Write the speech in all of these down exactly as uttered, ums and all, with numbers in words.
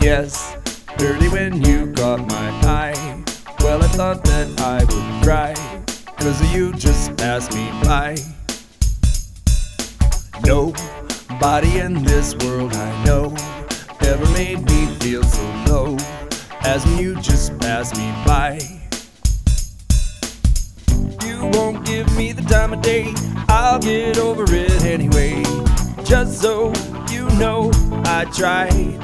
Yes, early when you caught my eye. Well, I thought that I would cry, 'cause you just passed me by. Nobody in this world I know ever made me feel so low as when you just passed me by. You won't give me the time of day, I'll get over it anyway. Just so you know I tried.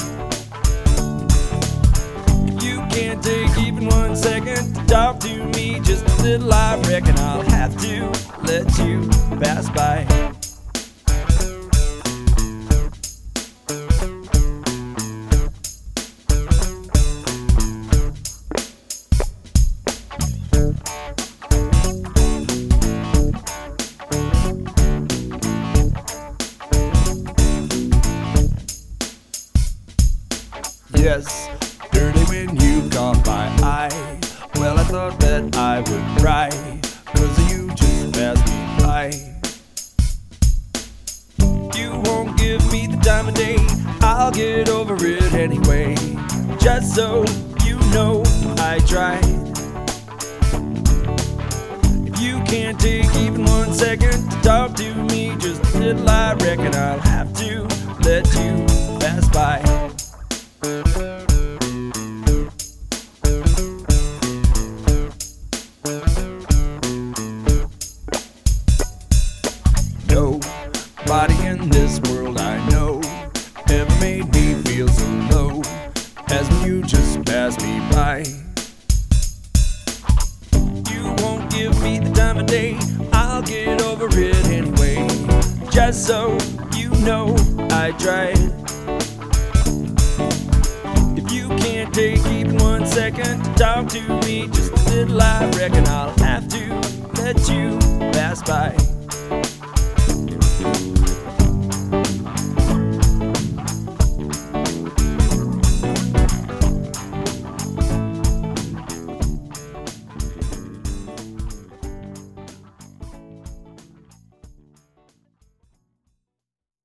If you can't take even one second to talk to me just a little, I reckon I'll have to let you pass by. Yes, dirty when you caught my eye. Well, I thought that I would cry, 'cause you just passed me by. You won't give me the time of day, I'll get over it anyway. Just so you know I tried. If you can't take even one second to talk to me just a little, I reckon I'll have to let you pass by. Nobody in this world I know ever made me feel so low as when you just passed me by. You won't give me the time of day, I'll get over it anyway. Just so you know I tried. If you can't take even one second to talk to me just a little, I reckon I'll have to let you pass by.